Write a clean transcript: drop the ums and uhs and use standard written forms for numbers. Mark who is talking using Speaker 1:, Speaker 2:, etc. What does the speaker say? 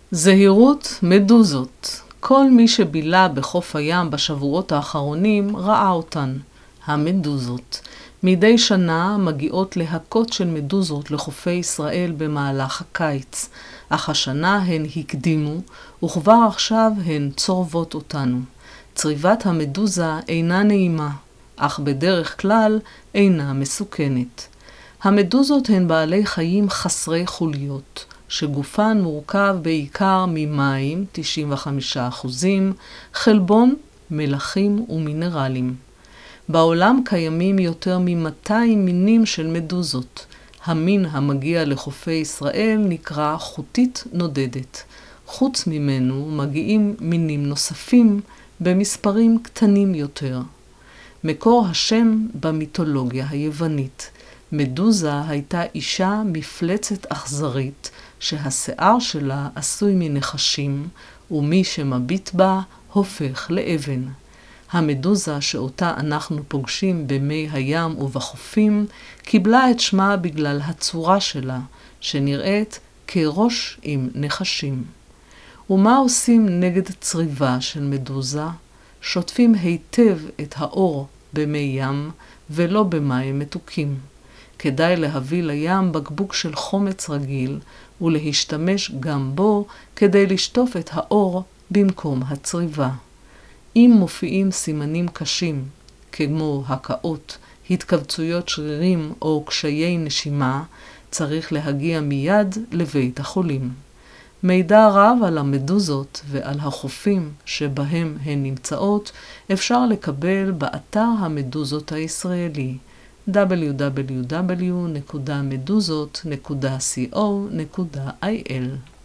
Speaker 1: זהירות מדוזות. כל מי שבילה בחוף הים בשבועות האחרונים ראה אותן, המדוזות. מדי שנה מגיעות להקות של מדוזות לחופי ישראל במהלך הקיץ, אך השנה הן הקדימו, וכבר עכשיו הן צורבות אותנו. צריבת המדוזה אינה נעימה, אך בדרך כלל אינה מסוכנת. המדוזות הן בעלי חיים חסרי חוליות, שגופן מורכב בעיקר ממים, 95%, חלבון, מלחים ומינרלים. בעולם קיימים יותר מ-200 מינים של מדוזות. המין המגיע לחופי ישראל נקרא חוטית נודדת. חוץ ממנו מגיעים מינים נוספים במספרים קטנים יותר. מקור השם במיתולוגיה היוונית. מדוזה הייתה אישה מפלצת אכזרית שהשיער שלה עשוי מנחשים, ומי שמביט בה הופך לאבן. המדוזה שאותה אנחנו פוגשים במי הים ובחופים קיבלה את שמה בגלל הצורה שלה, שנראית כראש עם נחשים. ומה עושים נגד צריבה של מדוזה? שוטפים היטב את האור במי ים ולא במים מתוקים. כדאי להביא לים בקבוק של חומץ רגיל ולהשתמש גם בו כדי לשטוף את האור במקום הצריבה. אם מופיעים סימנים קשים כמו הקאות, התכווצויות שרירים או קשיי נשימה, צריך להגיע מיד לבית החולים. מידע רב על המדוזות ועל החופים שבהם הן נמצאות אפשר לקבל באתר המדוזות הישראלי www.meduzot.co.il